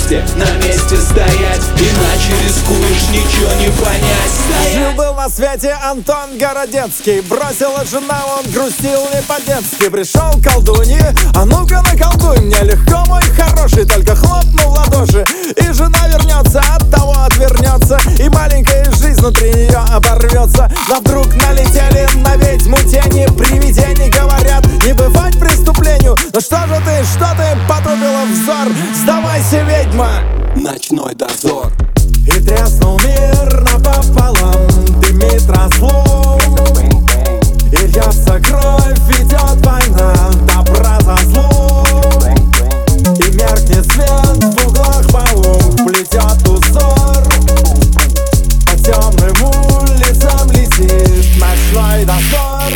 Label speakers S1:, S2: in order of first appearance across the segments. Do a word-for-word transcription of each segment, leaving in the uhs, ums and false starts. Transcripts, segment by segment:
S1: месте, на месте стоять, иначе рискуешь ничего не понять.
S2: Жил-был на свете Антон Городецкий, бросила жена, он грустил не по-детски. Пришел к колдунье, а ну-ка наколдуй мне легко, мой хороший, только хлопнул в ладоши, и жена вернется, от того отвернется, и маленькая жизнь внутри нее оборвется. Но вдруг налетели на ведьму тени, привидений говорят, не бывать преступлению. Ну что же ты, что ты потупила взор? Сдавайся, ведьма!
S1: Ночной дозор.
S2: И треснул мир напополам, дымит разлом, и льется кровь, идет война, добра за злом. И меркнет свет в углах паук, плетет узор, по темным улицам летит ночной дозор.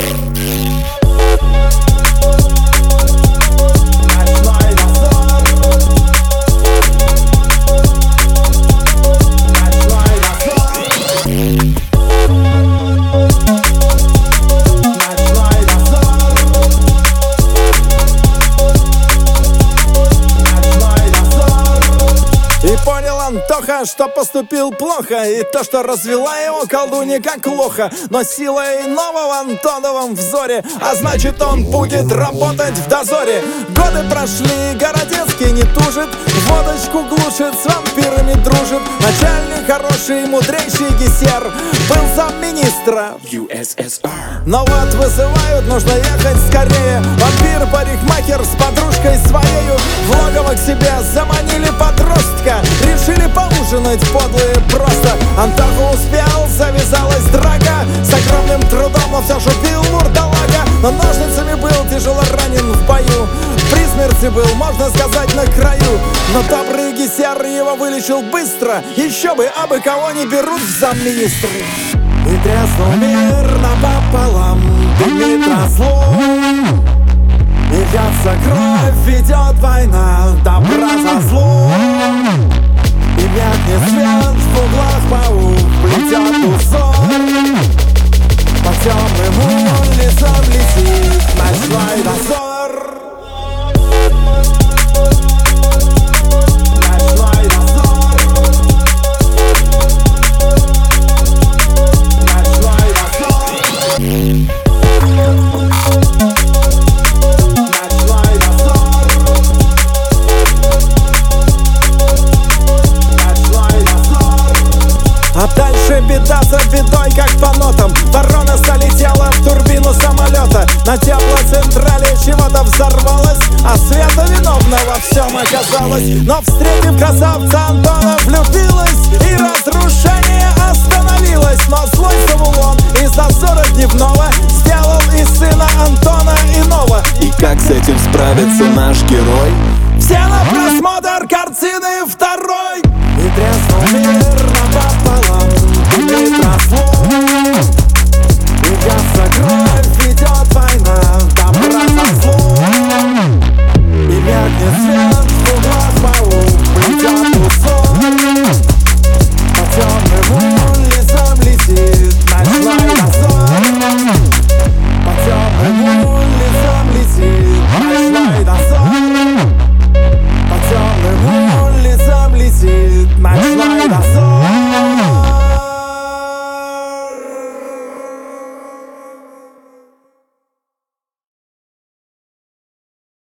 S2: Понял Антоха, что поступил плохо, и то, что развела его колдунья как лоха. Но сила иного в Антоновом взоре, а значит, он будет работать в дозоре. Годы прошли, Городецкий не тужит, водочку глушит, с вампирами дружит. Начальник хороший, мудрейший Гессер был замминистра
S1: ю эс эс ар.
S2: Но вот вызывают, нужно ехать скорее. Вампир-парикмахер с подружкой своею в логово к себе заманили подростка. Решили поужинать подлые просто. Антоха успел, завязалась драка. С огромным трудом, но все же бил мурдалага. Но ножницами был тяжело ранен в бою. При смерти был, можно сказать, на краю. Но добрый Гессер его вылечил быстро. Еще бы, абы кого не берут в замминистры. И треснул мир напополам, дымит разлом, и льется кровь, идет война, добра за злом. И меркнет свет в углах паук, плетет узор, по темным улицам летит ночной дозор. Ночной дозор. Ночной дозор. Ночной дозор. А дальше беда за бедой, как по нотам. Ворона залетела в турбину самолета. На теплоцентрале чего-то взорвалось, а Света виновна во всем оказалась. Но встретив красавца Антона, влюбилась, и разрушение остановилось. Но злой Завулон из дозора дневного сделал из сына Антона иного.
S1: И как с этим справится наш герой?